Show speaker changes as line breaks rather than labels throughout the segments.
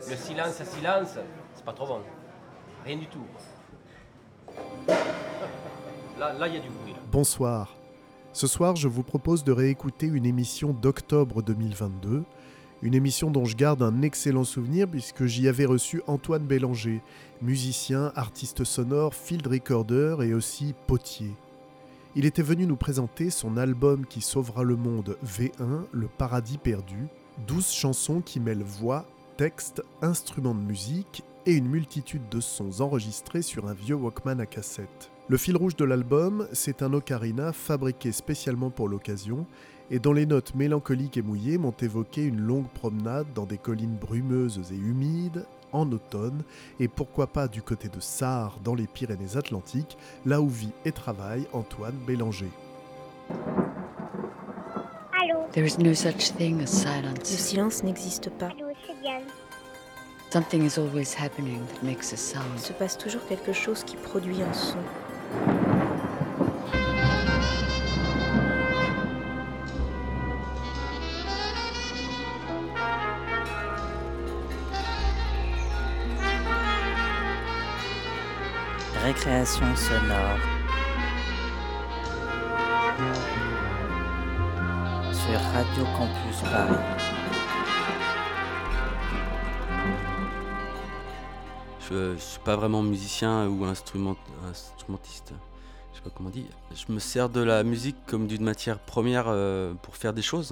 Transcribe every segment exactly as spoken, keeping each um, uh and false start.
Le silence à silence, c'est pas trop bon. Rien du tout. Là, là, il y a du bruit. Là.
Bonsoir. Ce soir, je vous propose de réécouter une émission d'octobre deux mille vingt-deux, une émission dont je garde un excellent souvenir puisque j'y avais reçu Antoine Bélanger, musicien, artiste sonore, field recorder et aussi potier. Il était venu nous présenter son album qui sauvera le monde V un, Le Paradis perdu, douze chansons qui mêlent voix, texte, instruments de musique et une multitude de sons enregistrés sur un vieux Walkman à cassette. Le fil rouge de l'album, c'est un ocarina fabriqué spécialement pour l'occasion et dont les notes mélancoliques et mouillées m'ont évoqué une longue promenade dans des collines brumeuses et humides, en automne, et pourquoi pas du côté de Sarre dans les Pyrénées-Atlantiques, là où vit et travaille Antoine Bélanger.
Allô.
There is no such thing as silence.
Le silence n'existe pas.
Allô, c'est Diane.
Something is always happening that makes a sound.
Il se passe toujours quelque chose qui produit un son.
Récréation sonore sur Radio Campus Paris.
Je ne suis pas vraiment musicien ou instrument, instrumentiste, je sais pas comment on dit. Je me sers de la musique comme d'une matière première euh, pour faire des choses.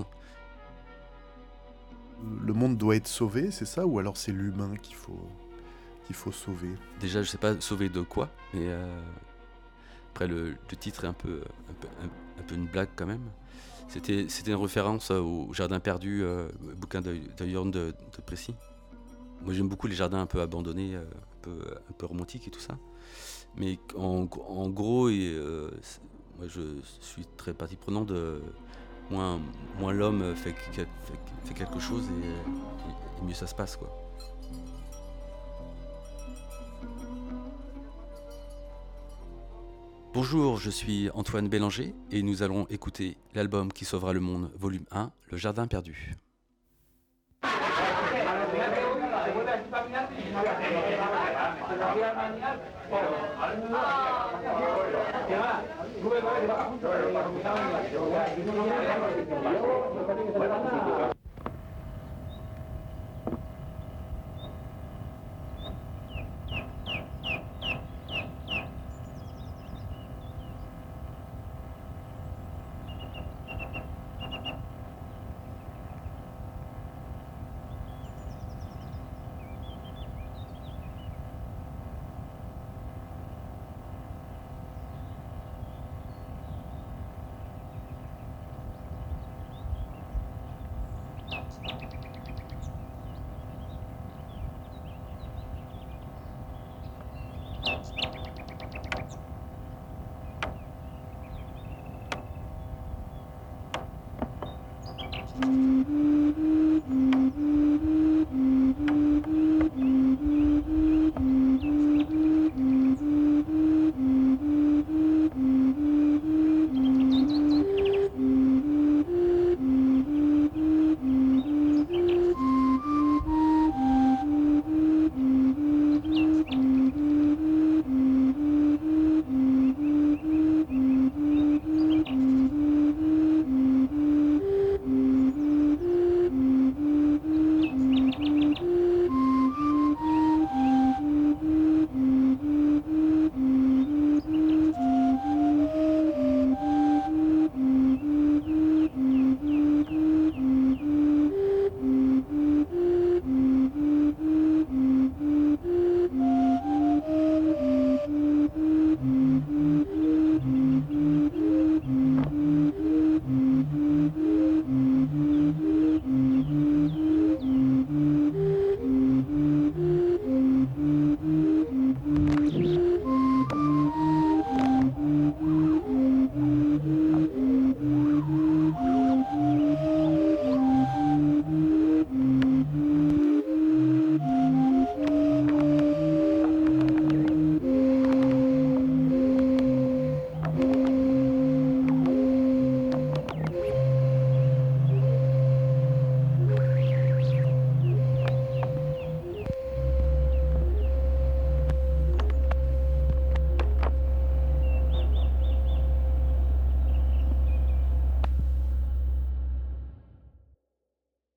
Le monde doit être sauvé, c'est ça? Ou alors c'est l'humain qu'il faut... qu'il faut sauver?
Déjà, je sais pas sauver de quoi, mais euh, après le, le titre est un peu, un, peu, un, un peu une blague quand même. C'était, c'était une référence au Jardin perdu, euh, bouquin de, de Jorn de, de Précy. Moi j'aime beaucoup les jardins un peu abandonnés, un peu, un peu romantiques et tout ça. Mais en, en gros, et, euh, moi je suis très partie prenante de moins, moins l'homme fait, fait, fait quelque chose et, et mieux ça se passe, quoi. Bonjour, je suis Antoine Bélanger et nous allons écouter l'album qui sauvera le monde, volume un, Le Jardin perdu.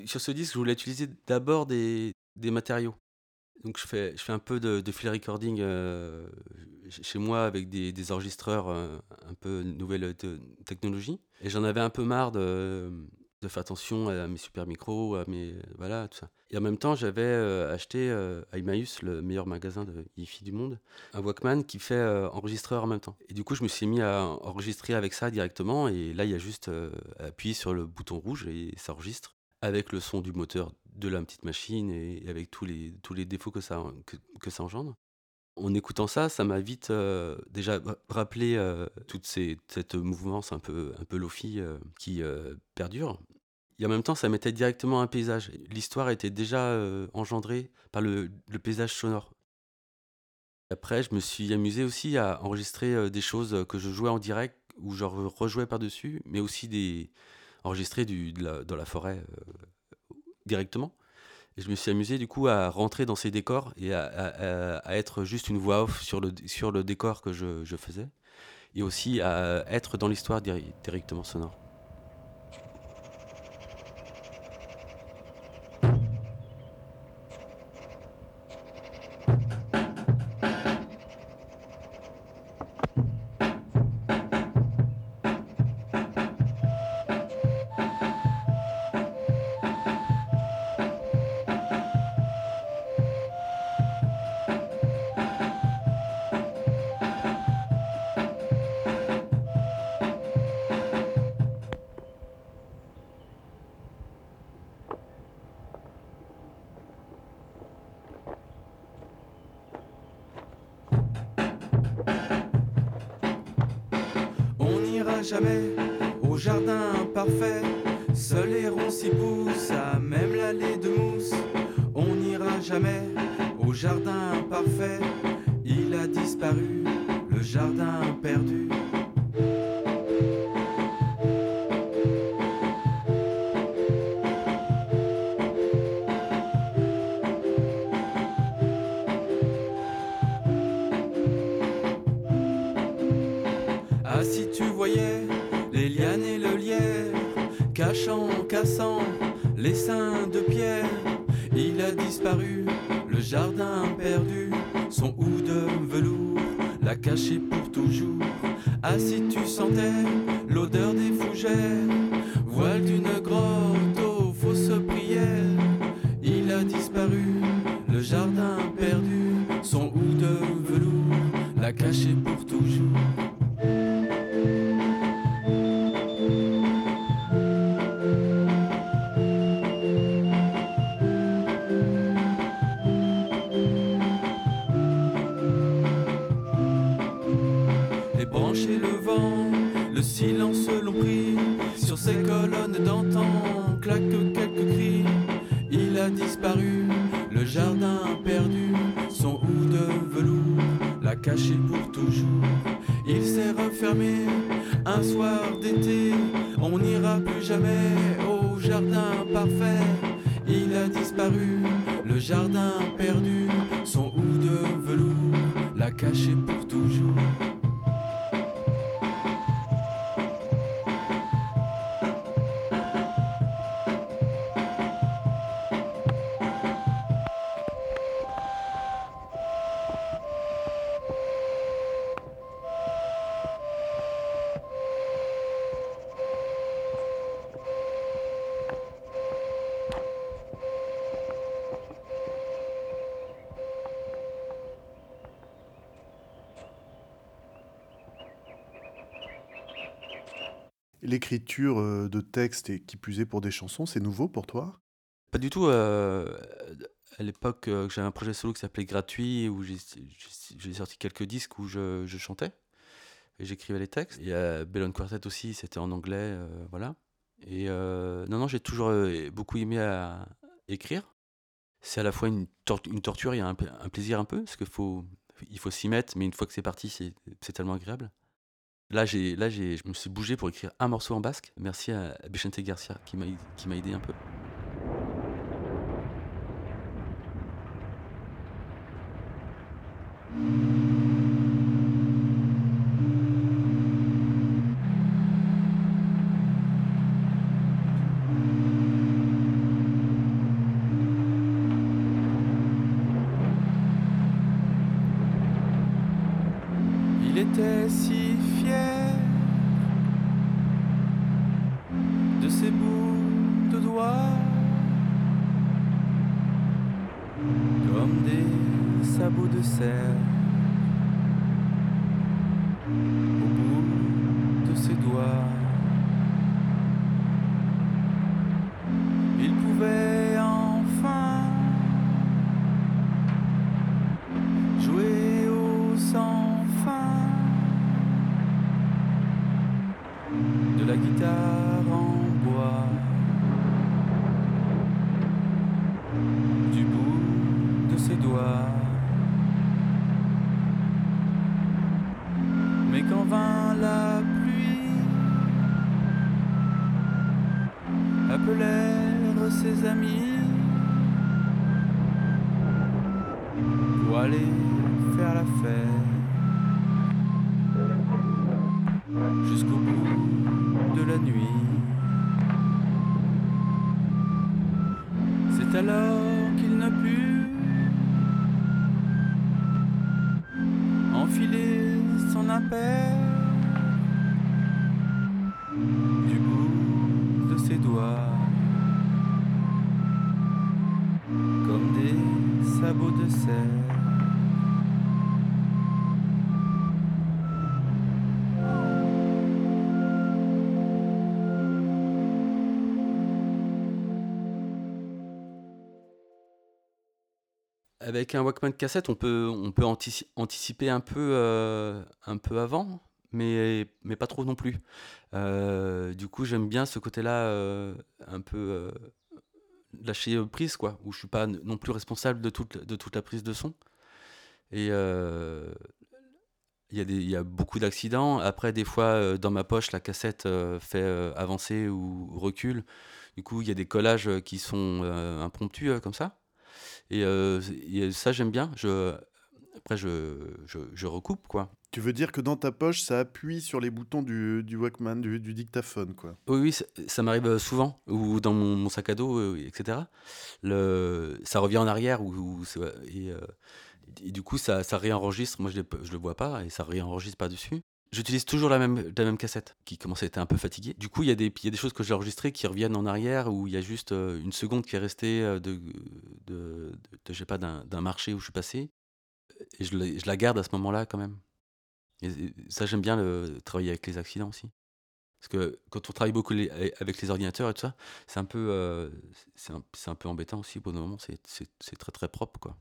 sur ce disque, je voulais utiliser d'abord des, des matériaux. Donc je fais, je fais un peu de, de field recording euh, chez moi avec des, des enregistreurs euh, un peu nouvelle te- technologie. Et j'en avais un peu marre de, de faire attention à mes super micros, à mes voilà tout ça. Et en même temps, j'avais euh, acheté euh, à Emmaüs, le meilleur magasin de hi-fi du monde, un Walkman qui fait euh, enregistreur en même temps. Et du coup, je me suis mis à enregistrer avec ça directement. Et là, il y a juste euh, à appuyer sur le bouton rouge et ça enregistre avec le son du moteur de la petite machine et avec tous les, tous les défauts que ça, que, que ça engendre. En écoutant ça, ça m'a vite euh, déjà rappelé euh, toute ces, cette mouvance un peu, un peu lofi euh, qui euh, perdure. Et en même temps, ça mettait directement un paysage. L'histoire était déjà euh, engendrée par le, le paysage sonore. Après, je me suis amusé aussi à enregistrer euh, des choses que je jouais en direct ou je re- rejouais par-dessus, mais aussi des enregistrer du, de la, dans la forêt euh, directement. Et je me suis amusé du coup à rentrer dans ces décors et à, à- à être juste une voix off sur le, sur le décor que je, je faisais. Et aussi à être dans l'histoire diri- directement sonore.
On n'ira jamais au jardin parfait, seul héron s'y pousse à même l'allée de mousse. On n'ira jamais au jardin parfait, il a disparu, le jardin perdu. Ah, si tu voyais les lianes et le lierre, cachant, cassant les seins de pierre, il a disparu, le jardin perdu, son hou de velours l'a caché pour toujours. Ah, si tu sentais l'odeur des fougères, voile d'une grotte aux fausses prières, il a disparu, le jardin perdu, son hou de velours l'a caché pour toujours. Les branches et le vent, le silence l'ont pris. Sur ces colonnes d'antan, claquent quelques cris. Il a disparu, le jardin perdu, son hou de velours l'a caché pour toujours. Il s'est refermé un soir d'été, on n'ira plus jamais au jardin parfait. Il a disparu, le jardin perdu, son hou de velours l'a caché pour toujours.
L'écriture euh, de textes, et qui plus est pour des chansons, c'est nouveau pour toi?
Pas du tout. euh, à l'époque, euh, j'avais un projet solo qui s'appelait Gratuit, où j'ai, j'ai- j'ai sorti quelques disques où je, je chantais et j'écrivais les textes. Et euh, Bellon Quartet aussi, c'était en anglais, euh, voilà. Et euh, non, non, j'ai toujours euh, beaucoup aimé à écrire. C'est à la fois une, tor- une torture et un, pla- un plaisir un peu, parce qu'il faut, il faut s'y mettre, mais une fois que c'est parti, c'est, c'est tellement agréable. Là, j'ai, là j'ai, je me suis bougé pour écrire un morceau en basque. Merci à Vicente Garcia qui m'a, qui m'a aidé un peu.
était si fier de ses bouts de doigts, comme des sabots de cerf au bout de ses doigts. Il pouvait enfin jouer au sans fin de la guitare en bois, du bout de ses doigts. Mais quand vint la pluie, appelèrent ses amis pour aller faire la fête jusqu'au bout de la nuit. C'est alors qu'il ne put enfiler son impair du bout de ses doigts, comme des sabots de cerf.
Avec un Walkman cassette, on peut, on peut antici- anticiper un peu, euh, un peu avant, mais, mais pas trop non plus. Euh, du coup, j'aime bien ce côté-là, euh, un peu euh, lâcher prise, quoi, où je suis pas n- non plus responsable de toute, de toute la prise de son. Et euh, il y a des, il y a beaucoup d'accidents. Après, des fois, euh, dans ma poche, la cassette euh, fait euh, avancer ou recule. Du coup, il y a des collages euh, qui sont euh, impromptus, euh, comme ça. Et, euh, et ça, j'aime bien. Je, après, je, je, je recoupe, quoi.
Tu veux dire que dans ta poche, ça appuie sur les boutons du, du Walkman, du, du dictaphone, quoi.
Oui, oui, ça, ça m'arrive euh, souvent, ou dans mon, mon sac à dos, euh, et cetera. Le, ça revient en arrière, ou, ou c'est- et, euh, et du coup, ça, ça réenregistre. Moi, je ne le vois pas, et ça réenregistre par-dessus. J'utilise toujours la même, la même cassette, qui commence à être un peu fatiguée. Du coup, il y a des, il y a des choses que j'ai enregistrées qui reviennent en arrière, où il y a juste euh, une seconde qui est restée euh, de, de, de, de- je sais pas, d'un, d'un marché où je suis passé, et je, la- je la garde à ce moment-là quand même. Et, et ça, j'aime bien le, travailler avec les accidents aussi. Parce que quand on travaille beaucoup les- avec les ordinateurs et tout ça, c'est un peu, euh, c'est un, c'est un peu embêtant aussi. Au bout d'un moment, c'est, c'est, c'est très très propre, quoi.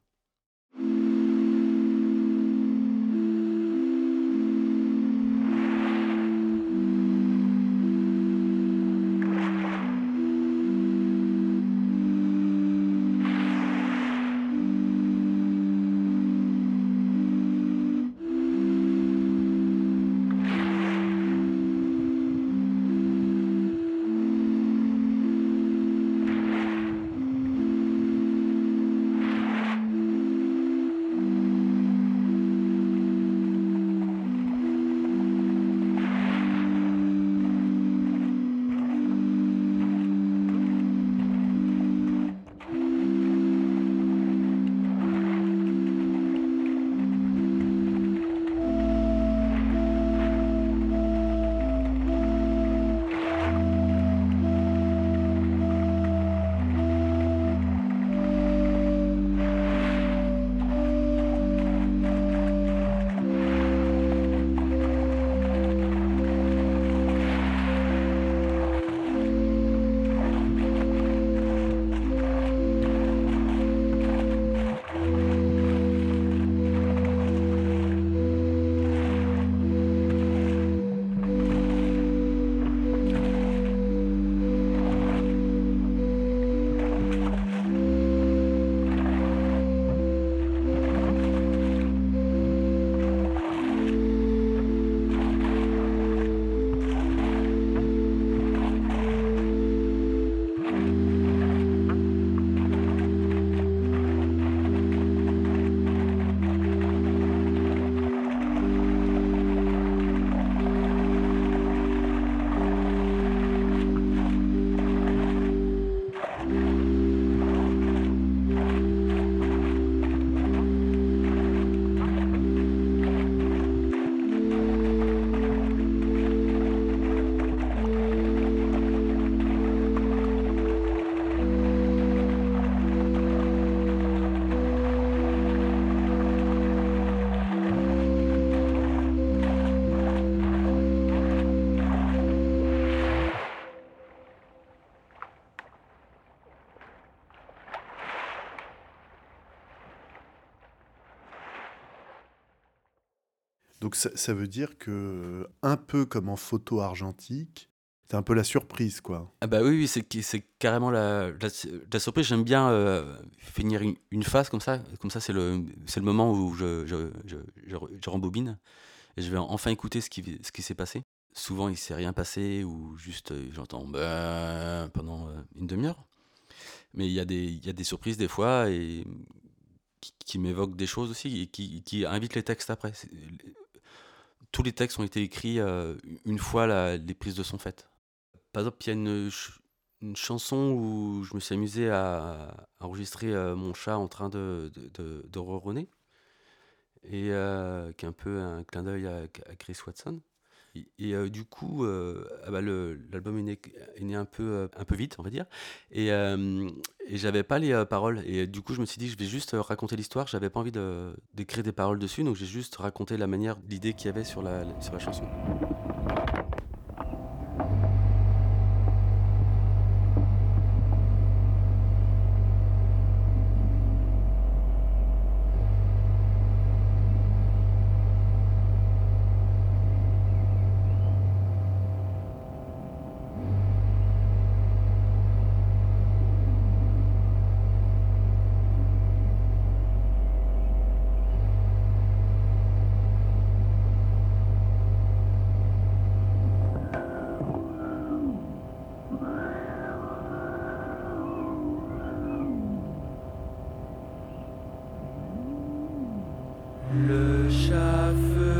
Donc ça, ça veut dire que, un peu comme en photo argentique, c'est un peu la surprise, quoi.
Ah bah oui, oui, c'est, qui- c'est carrément la, la, la surprise. J'aime bien euh, finir une, une phase comme ça. Comme ça, c'est le, c'est le moment où je, je, je, je, je rembobine et je vais enfin écouter ce qui, ce qui s'est passé. Souvent, il ne s'est rien passé ou juste euh, j'entends bah pendant euh, une demi-heure. Mais il y a des, il y a des surprises des fois et qui, qui m'évoquent des choses aussi et qui, qui invitent les textes après. C'est- tous les textes ont été écrits euh, une fois la- les prises de son faites. Par exemple, il y a une, ch- une chanson où je me suis amusé à, à enregistrer euh, mon chat en train de, de, de, de ronronner, et euh, qui est un peu un clin d'œil à, à Chris Watson. Et, et, euh, du coup, euh, ah bah, le- l'album est né, est né un, peu, euh, un peu vite, on va dire, et, euh, et j'avais pas les euh, paroles. Et du coup, je me suis dit, je vais juste euh, raconter l'histoire. J'avais pas envie de, d'écrire des paroles dessus, donc j'ai juste raconté la manière, l'idée qu'il y avait sur la, sur la chanson. Le chat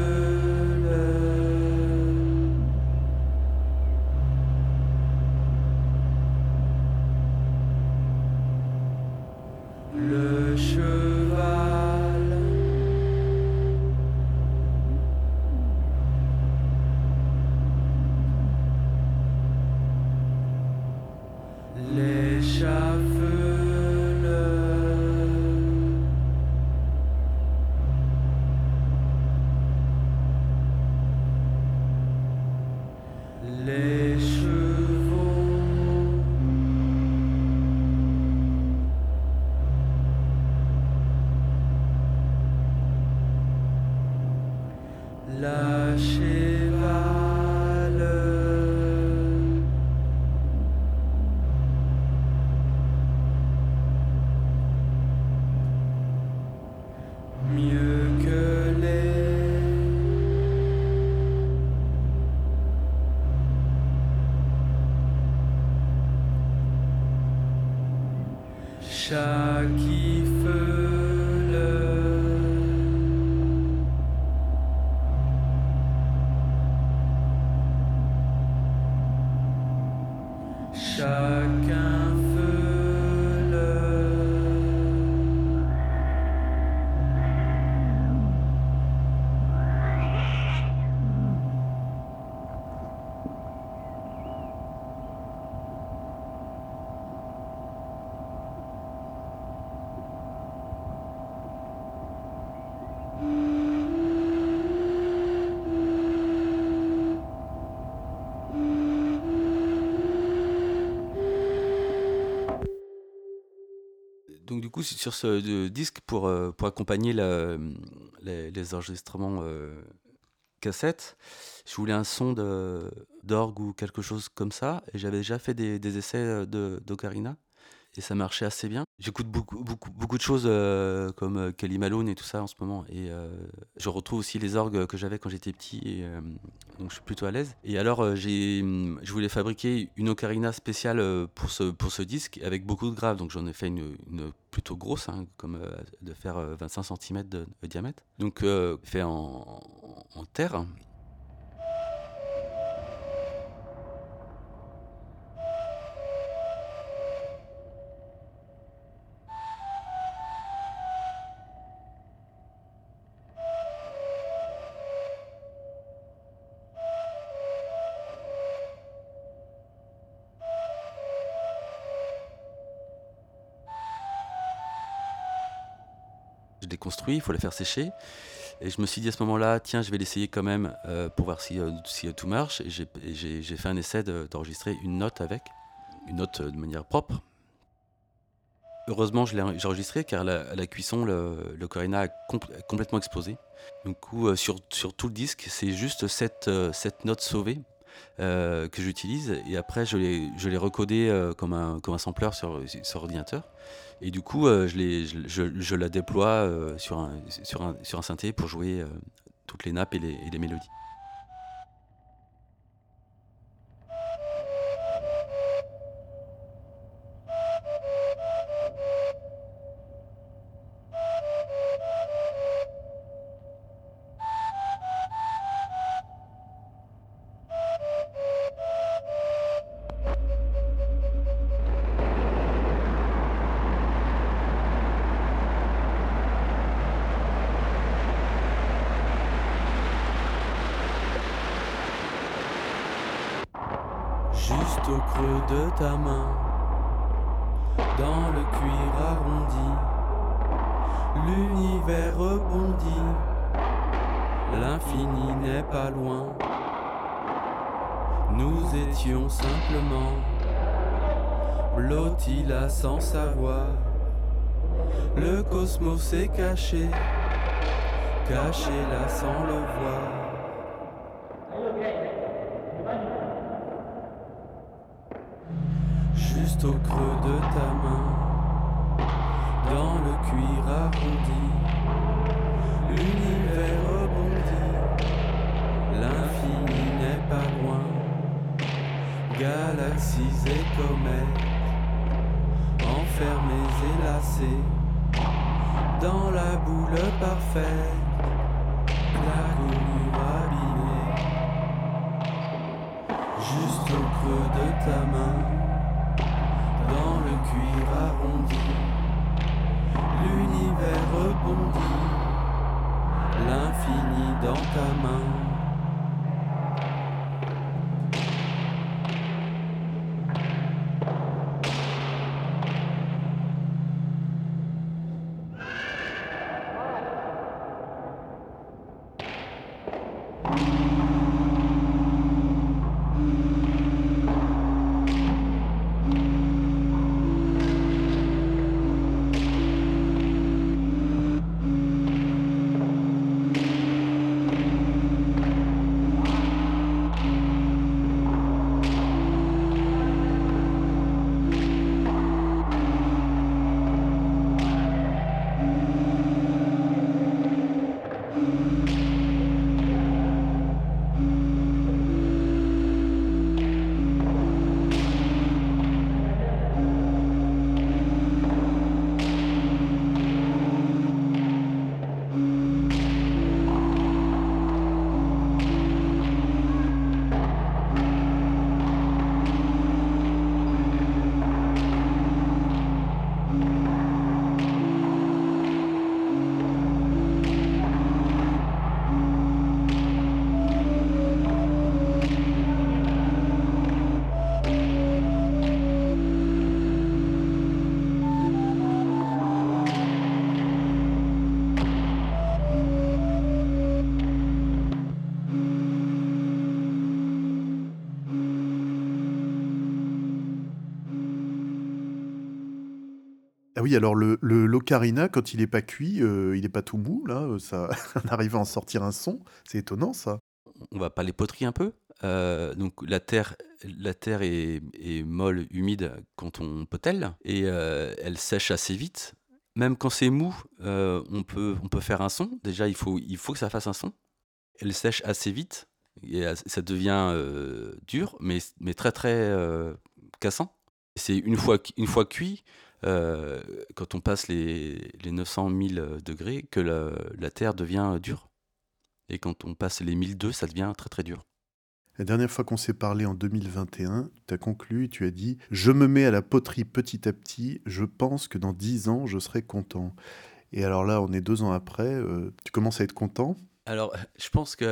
le cheval, les chats les chevaux, la cheval, mieux que les chat qui feule, chacun feule. Donc du coup, c'est sur ce euh, disque, pour, euh, pour accompagner la- les, les enregistrements euh, cassettes, je voulais un son de, d'orgue ou quelque chose comme ça. Et j'avais déjà fait des, des essais euh, de, d'ocarina. Et ça marchait assez bien. J'écoute beaucoup, beaucoup, beaucoup de choses euh, comme euh, Kelly Malone et tout ça en ce moment. Et euh, je retrouve aussi les orgues que j'avais quand j'étais petit. Et, euh, donc je suis plutôt à l'aise. Et alors, euh, j'ai, hum, je voulais fabriquer une ocarina spéciale euh, pour ce, pour ce disque avec beaucoup de graves. Donc j'en ai fait une, une plutôt grosse, hein, comme euh, de faire euh, vingt-cinq centimètres de, de diamètre. Donc euh, fait en, en terre. Je l'ai construit, il faut la faire sécher. Et je me suis dit à ce moment-là, tiens, je vais l'essayer quand même euh, pour voir si, euh, si tout marche. Et j'ai, et j'ai, j'ai fait un essai de- d'enregistrer une note avec, une note euh, de manière propre. heureusement, je l'ai j'ai enregistré car la- à la cuisson, le, l'ocarina a compl- a complètement explosé. Du coup, euh, sur, sur tout le disque, c'est juste cette, euh, cette note sauvée euh, que j'utilise. Et après, je l'ai, je l'ai recodé euh, comme, un, comme un sampler sur, sur ordinateur. Et du coup, euh, je, l'ai- je, je- je la déploie euh, sur, un, sur, un, sur un synthé pour jouer euh, toutes les nappes et les, et les mélodies.
Juste au creux de ta main, dans le cuir arrondi, l'univers rebondit, l'infini n'est pas loin. Nous étions simplement blottis là sans savoir. Le cosmos est caché, caché là sans le voir. Juste au creux de ta main, dans le cuir arrondi, l'univers rebondit, l'infini n'est pas loin. Galaxies et comètes, enfermés et lacés, dans la boule parfaite, la coulure abîmée. Juste au creux de ta main, dans le cuir arrondi, l'univers rebondit, l'infini dans ta main.
Ah oui, alors le, le l'ocarina, quand il n'est pas cuit, euh, il n'est pas tout mou, là, euh, ça, on arrive à en sortir un son. C'est étonnant, ça.
On va parler poterie un peu. Euh, donc la terre, la terre est, est molle, humide quand on potelle et euh, elle sèche assez vite. Même quand c'est mou, euh, on peut, on peut faire un son. Déjà, il faut, il faut que ça fasse un son. Elle sèche assez vite et euh, ça devient euh, dur, mais, mais très très euh, cassant. C'est une fois, une fois cuit, euh, quand on passe les, les neuf cent mille degrés, que la, la terre devient dure. Et quand on passe les mille deux, ça devient très très dur.
La dernière fois qu'on s'est parlé en deux mille vingt et un, tu as conclu et tu as dit « Je me mets à la poterie petit à petit, je pense que dans dix ans, je serai content. » Et alors là, on est deux ans après, euh, tu commences à être content ?
Alors, je pense que...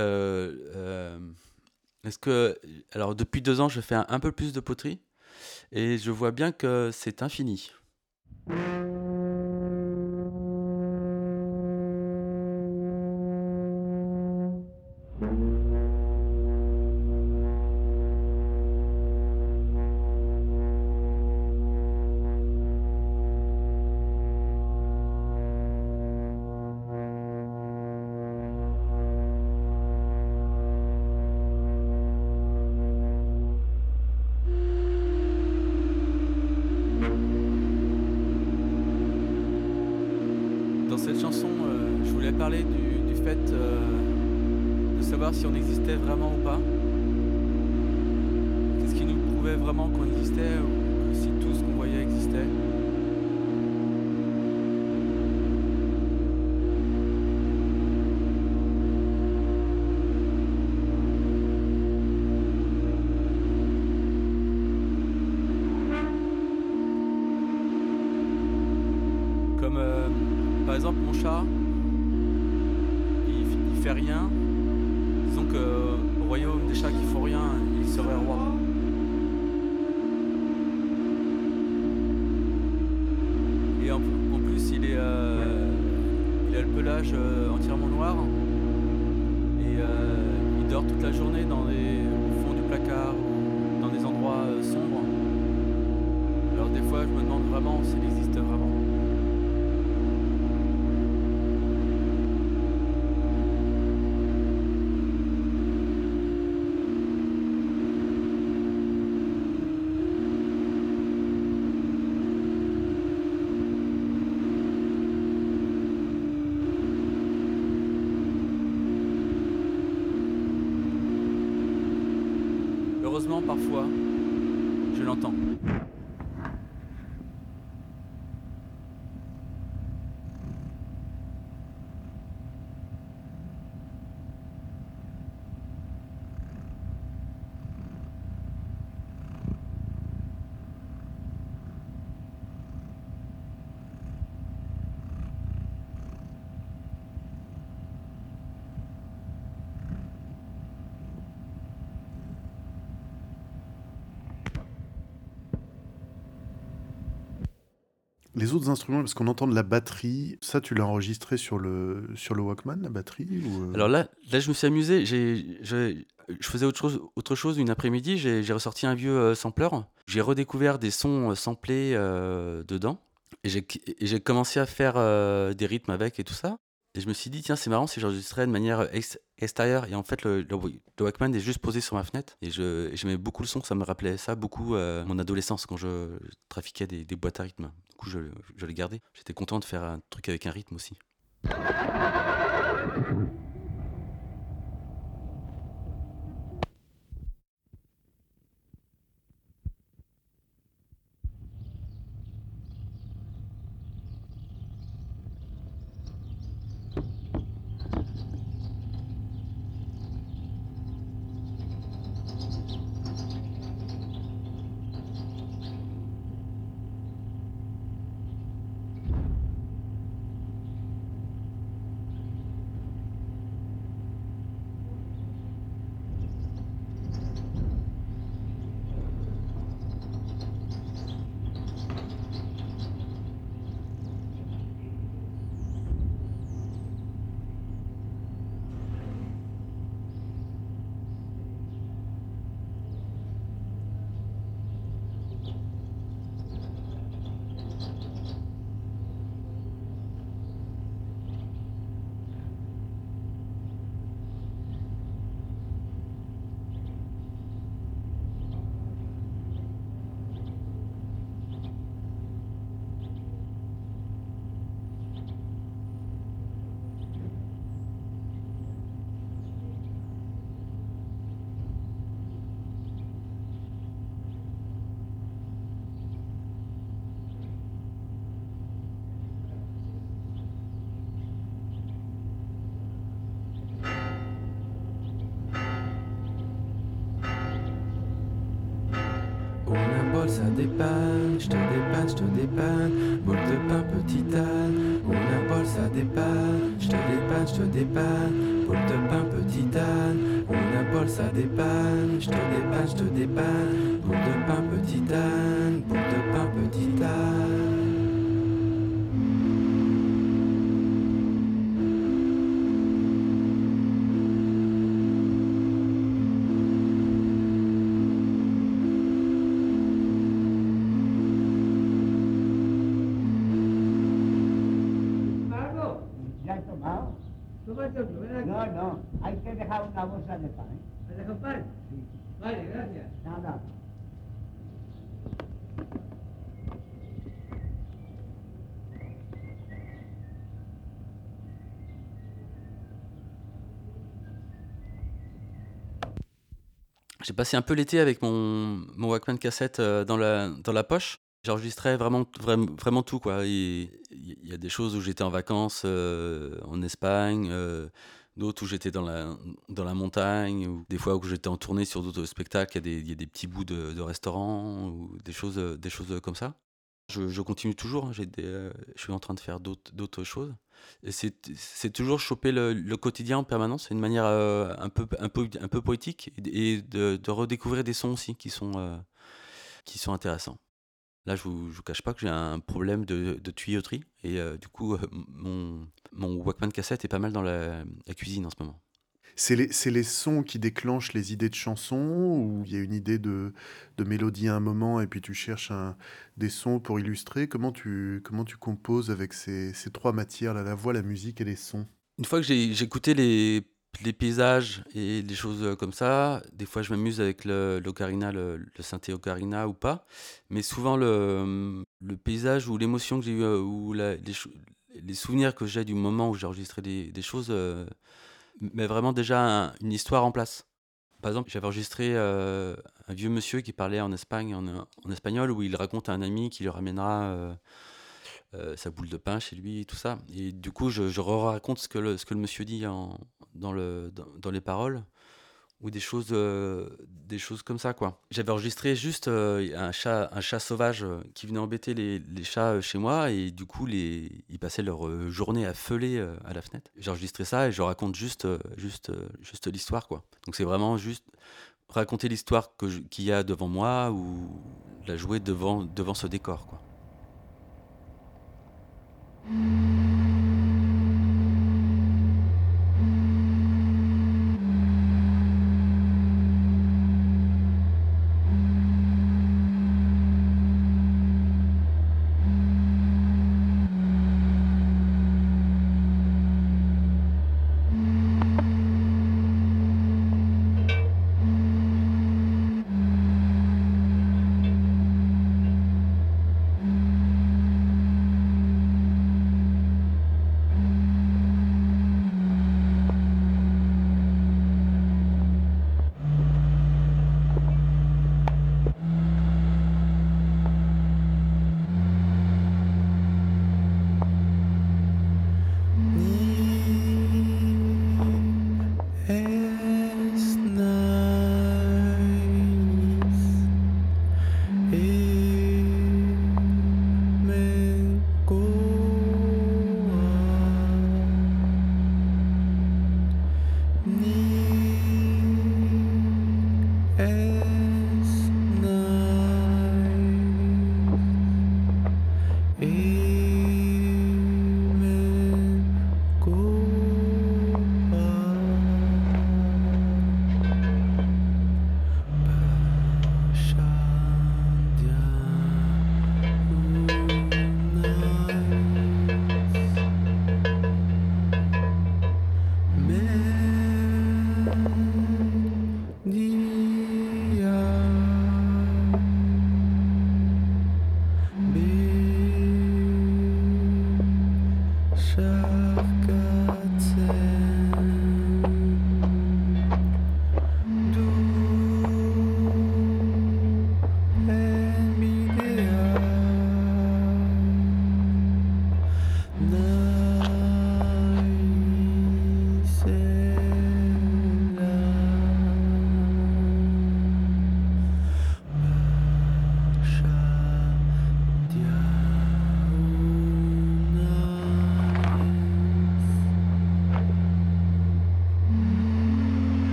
euh, est-ce que... Alors, depuis deux ans, je fais un, un peu plus de poterie. Et je vois bien que c'est infini.
cette chanson, euh, je voulais parler du, du fait euh, de savoir si on existait vraiment ou pas. Qu'est-ce qui nous prouvait vraiment qu'on existait ou que si tout ce qu'on voyait existait. Comme euh, par exemple mon chat, il, il fait rien. Disons que au royaume des chats qui font rien, il serait roi. Et en, en plus, il, est, euh, il a le pelage euh, entièrement noir. Et euh, il dort toute la journée dans les, au fond du placard ou dans des endroits euh, sombres. Alors des fois, je me demande vraiment s'il existe vraiment. Heureusement, parfois, je l'entends.
Les autres instruments, parce qu'on entend de la batterie, ça tu l'as enregistré sur le, sur le Walkman, la batterie ou euh...
Alors là, là, je me suis amusé. J'ai, j'ai, je faisais autre chose, autre chose une après-midi. J'ai, j'ai ressorti un vieux euh, sampler. J'ai redécouvert des sons euh, samplés euh, dedans. Et j'ai, et j'ai commencé à faire euh, des rythmes avec et tout ça. Et je me suis dit, tiens, c'est marrant si j'enregistrais de manière ex- extérieure. Et en fait, le, le, le Walkman est juste posé sur ma fenêtre. Et je, et j'aimais beaucoup le son. Ça me rappelait ça beaucoup euh, mon adolescence quand je, je trafiquais des, des boîtes à rythme. Du coup, je, je l'ai gardé. J'étais content de faire un truc avec un rythme aussi. Ça dépanne, je te dépanne, je te dépanne, boule de pain, petite âne. On a bol, ça dépanne, je te dépanne, je te dépanne, boule de pain, petite âne. On a bol, ça dépanne, je te dépanne, je te dépanne, boule de pain, petite âne, boule de pain, petite âne.
No, no, hay que dejar una bolsa de pan. ¿Me dejo pan? Sí. Vale, gracias. Nada.
J'ai passé un peu l'été avec mon, mon Walkman cassette euh, dans, la, dans la poche. J'enregistrais vraiment, vraiment, vraiment tout, quoi. Il y a des choses où j'étais en vacances euh, en Espagne, euh, d'autres où j'étais dans la, dans la montagne, ou des fois où j'étais en tournée sur d'autres spectacles. Il y a des, il y a des petits bouts de, de restaurants ou des choses, des choses comme ça. Je, je continue toujours, hein, j'ai des, euh, je suis en train de faire d'autres, d'autres choses. Et c'est, c'est toujours choper le, le quotidien en permanence. C'est une manière euh, un, peu, un, peu, un peu poétique et de, de redécouvrir des sons aussi qui sont, euh, qui sont intéressants. Là, je ne vous, vous cache pas que j'ai un problème de, de tuyauterie. Et euh, du coup, euh, mon, mon Walkman cassette est pas mal dans la, la cuisine en ce moment.
C'est les, c'est les sons qui déclenchent les idées de chansons, ou il y a une idée de, de mélodie à un moment et puis tu cherches un, des sons pour illustrer. Comment tu, comment tu composes avec ces, ces trois matières, là, la voix, la musique et les sons?
Une fois que j'ai, j'ai écouté les, les paysages et des choses comme ça, des fois je m'amuse avec le, l'ocarina, le, le synthé ocarina ou pas, mais souvent le, le paysage ou l'émotion que j'ai eue, ou la, les, les souvenirs que j'ai du moment où j'ai enregistré des, des choses, euh, mais vraiment déjà un, une histoire en place. Par exemple, j'avais enregistré euh, un vieux monsieur qui parlait en Espagne, en, en espagnol, où il raconte à un ami qui lui ramènera euh, euh, sa boule de pain chez lui, tout ça. Et du coup, je, je raconte ce que le, ce que le monsieur dit en, dans, le, dans, dans les paroles, ou des choses, euh, des choses comme ça, quoi. J'avais enregistré juste euh, un, chat, un chat sauvage qui venait embêter les, les chats chez moi, et du coup, les, ils passaient leur euh, journée à feuler euh, à la fenêtre. J'ai enregistré ça et je raconte juste, euh, juste, euh, juste l'histoire, quoi. Donc c'est vraiment juste raconter l'histoire que je, qu'il y a devant moi, ou la jouer devant, devant ce décor, quoi.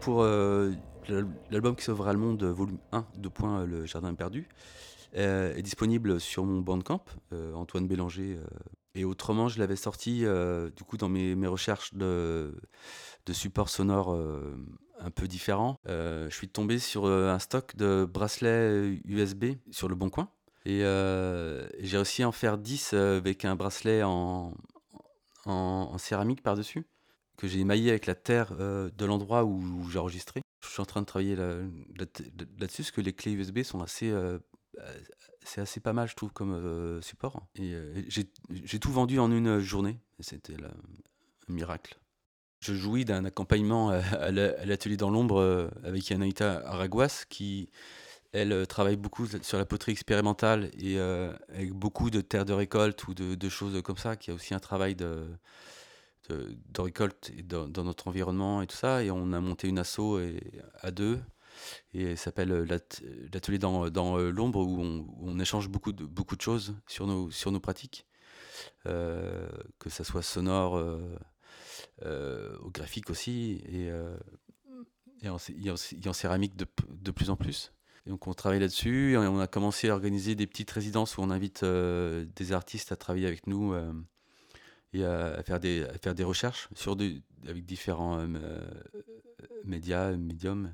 pour euh, l'album qui sauvera le monde, volume un, deux points, Le Jardin perdu, euh, est disponible sur mon Bandcamp, euh, Antoine Bélanger. Euh, et autrement, je l'avais sorti euh, du coup dans mes, mes recherches de, de supports sonores euh, un peu différents. Euh, je suis tombé sur euh, un stock de bracelets U S B sur le Bon Coin. Et, euh, et j'ai réussi à en faire dix euh, avec un bracelet en, en, en céramique par-dessus, que j'ai émaillé avec la terre euh, de l'endroit où, où j'ai enregistré. Je suis en train de travailler là, là, là-dessus, parce que les clés U S B sont assez... Euh, c'est assez pas mal, je trouve, comme euh, support. Et, euh, et j'ai, j'ai tout vendu en une journée, et c'était là, un miracle. Je jouis d'un accompagnement à, à l'atelier dans l'ombre euh, avec Anaïta Araguas, qui... Elle euh, travaille beaucoup sur la poterie expérimentale et euh, avec beaucoup de terres de récolte ou de, de choses comme ça, qui a aussi un travail de, de, de récolte et dans, dans notre environnement et tout ça. Et on a monté une asso et, à deux, et elle s'appelle l'at- l'atelier dans, dans euh, l'ombre, où on, où on échange beaucoup de, beaucoup de choses sur nos, sur nos pratiques, euh, que ça soit sonore, euh, euh, au graphique aussi, et, euh, et, en, et, en, et en céramique de, de plus en plus. Et donc on travaille là-dessus et on a commencé à organiser des petites résidences où on invite euh, des artistes à travailler avec nous euh, et à, à, faire des, à faire des recherches sur des, avec différents euh, médias, médiums.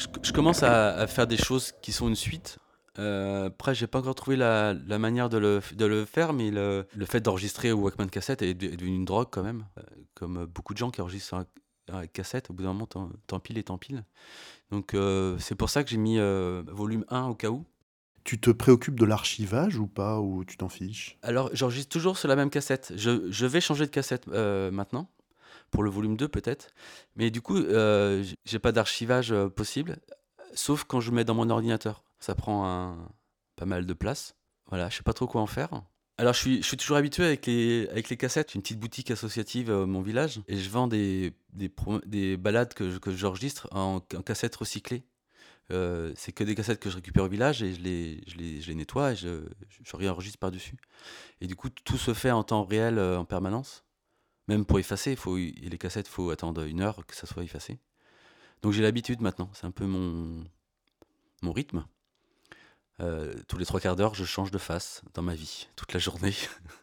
je, je commence à, à faire des choses qui sont une suite. Euh, après, j'ai pas encore trouvé la, la manière de le, de le faire, mais le, le fait d'enregistrer au Walkman cassette est, de- est devenu une drogue quand même. Euh, comme beaucoup de gens qui enregistrent sur un, un cassette, au bout d'un moment, t'en- t'empiles et t'empiles. Donc euh, c'est pour ça que j'ai mis euh, volume un au cas où.
Tu te préoccupes de l'archivage ou pas, ou tu t'en fiches?
Alors j'enregistre toujours sur la même cassette. Je, je vais changer de cassette euh, maintenant, pour le volume deux peut-être. Mais du coup, euh, j- j'ai pas d'archivage euh, possible, sauf quand je mets dans mon ordinateur. Ça prend un, pas mal de place. Voilà, je sais pas trop quoi en faire. Alors je suis, je suis toujours habitué avec les, avec les cassettes. J'ai une petite boutique associative à mon village et je vends des, des, pro- des balades que, je- que j'enregistre en, en cassettes recyclées. Euh, c'est que des cassettes que je récupère au village et je les, je les, je les nettoie et je, je réenregistre par-dessus. Et du coup, tout se fait en temps réel euh, en permanence. Même pour effacer, il faut, et les cassettes, il faut attendre une heure que ça soit effacé. Donc j'ai l'habitude maintenant, c'est un peu mon, mon rythme. Euh, tous les trois quarts d'heure, je change de face dans ma vie, toute la journée.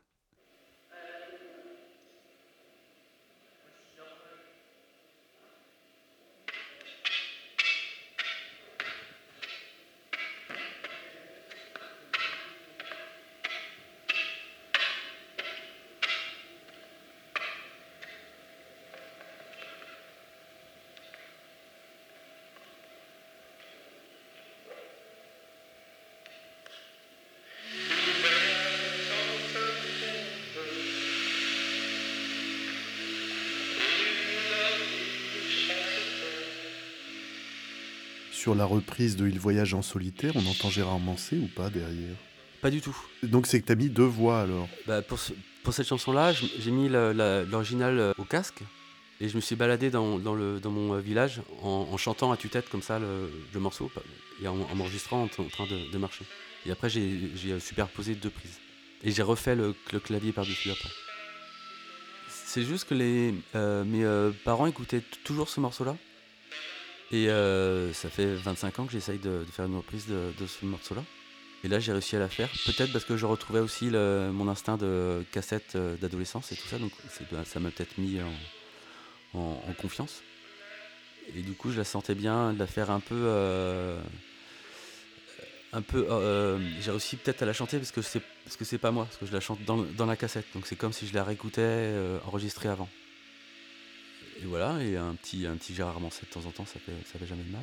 Sur la reprise de Il voyage en solitaire, on entend Gérard Manset ou pas derrière?
Pas du tout.
Donc c'est que t'as mis deux voix alors.
Bah, pour, ce- pour cette chanson-là, je- j'ai mis la- la- l'original euh, au casque et je me suis baladé dans, dans, le, dans mon euh, village en, en chantant à tue-tête comme ça le, le morceau pa- et en, en m'enregistrant en, t- en train de, de marcher. Et après, j'ai j'ai, euh, superposé deux prises. Et j'ai refait le, le clavier par-dessus après. C'est juste que les, euh, mes euh, parents écoutaient t- toujours ce morceau-là. Et euh, ça fait vingt-cinq ans que j'essaye de, de faire une reprise de, de ce morceau-là. Et là, j'ai réussi à la faire. Peut-être parce que je retrouvais aussi le- mon instinct de cassette euh, d'adolescence et tout ça. Donc c'est- bah, ça m'a peut-être mis en, en- en confiance. Et du coup, je la sentais bien de la faire un peu... euh, un peu euh, j'ai réussi peut-être à la chanter parce que c'est, parce que c'est pas moi. Parce que je la chante dans, dans la cassette. Donc c'est comme si je la réécoutais euh, enregistrée avant. Et voilà, et un petit, un petit Gérard Manset de temps en temps, ça fait, ça fait jamais de mal.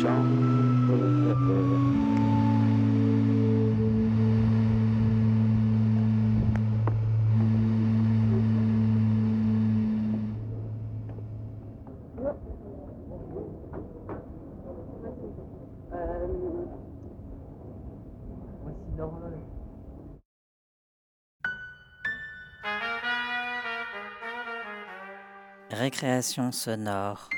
chant pour le faire rire. Récréation sonore.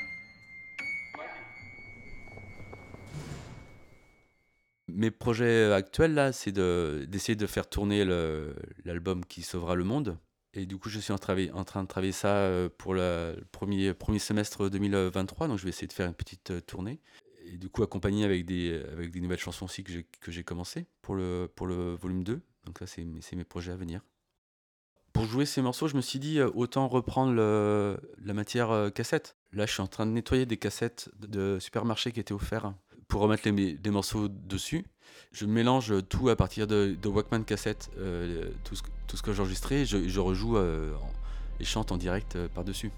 Mes projets actuels, là, c'est de, d'essayer de faire tourner le, l'album qui sauvera le monde. Et du coup, je suis en, travail, en train de travailler ça euh, pour la- le premier, premier semestre deux mille vingt-trois. Donc, je vais essayer de faire une petite euh, tournée. Et du coup, accompagné avec des, avec des nouvelles chansons aussi que j'ai, que j'ai commencé pour le, pour le volume deux. Donc, ça, c'est, mes- c'est mes projets à venir. Pour jouer ces morceaux, je me suis dit, euh, autant reprendre le- la matière euh, cassette. Là, je suis en train de nettoyer des cassettes de, de supermarché qui étaient offertes pour remettre les, mes- des morceaux dessus. Je mélange tout à partir de, de Walkman cassette, euh, tout, ce, que- tout ce que j'ai enregistré, je, je rejoue euh, en- et chante en direct euh, par-dessus.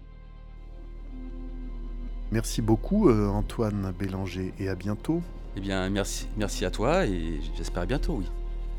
Merci beaucoup euh, Antoine Bélanger et à bientôt.
Eh bien, merci, merci à toi et j'espère à bientôt, oui.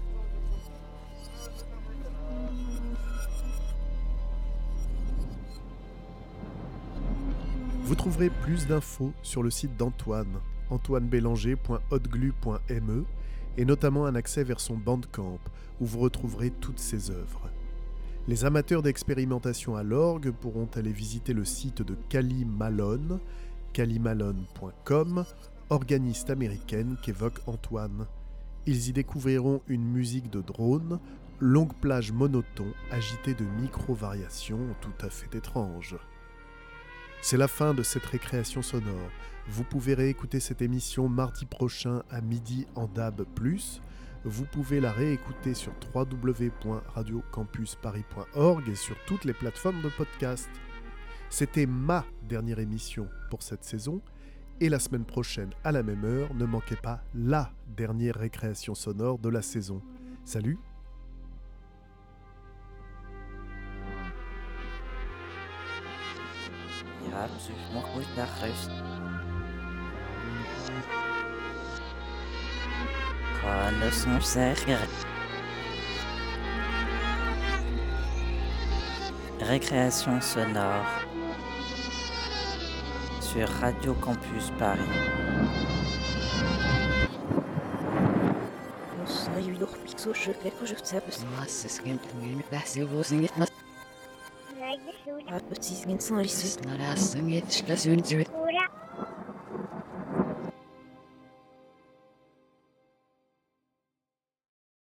Vous trouverez plus d'infos sur le site d'Antoine, antoine bélanger point hotglue point me, et notamment un accès vers son Bandcamp, où vous retrouverez toutes ses œuvres. Les amateurs d'expérimentation à l'orgue pourront aller visiter le site de Cali Malone, cali malone point com, organiste américaine qu'évoque Antoine. Ils y découvriront une musique de drone, longue plage monotone agitée de micro-variations tout à fait étranges. C'est la fin de cette récréation sonore. Vous pouvez réécouter cette émission mardi prochain à midi en D A B plus. Vous pouvez la réécouter sur w w w point radio campus paris point org et sur toutes les plateformes de podcast. C'était ma dernière émission pour cette saison. Et la semaine prochaine, à la même heure, ne manquez pas la dernière récréation sonore de la saison. Salut!
Ja, psych nog goed naar rust. Gewoon de soms zeggen. Récréation sonore sur Radio Campus Paris.
Ons na ju doch pixel je quelque je sais pas.
Was is geen meer best wo sing it not
Ah, petit, c'est une sans lycée.
not as sing it just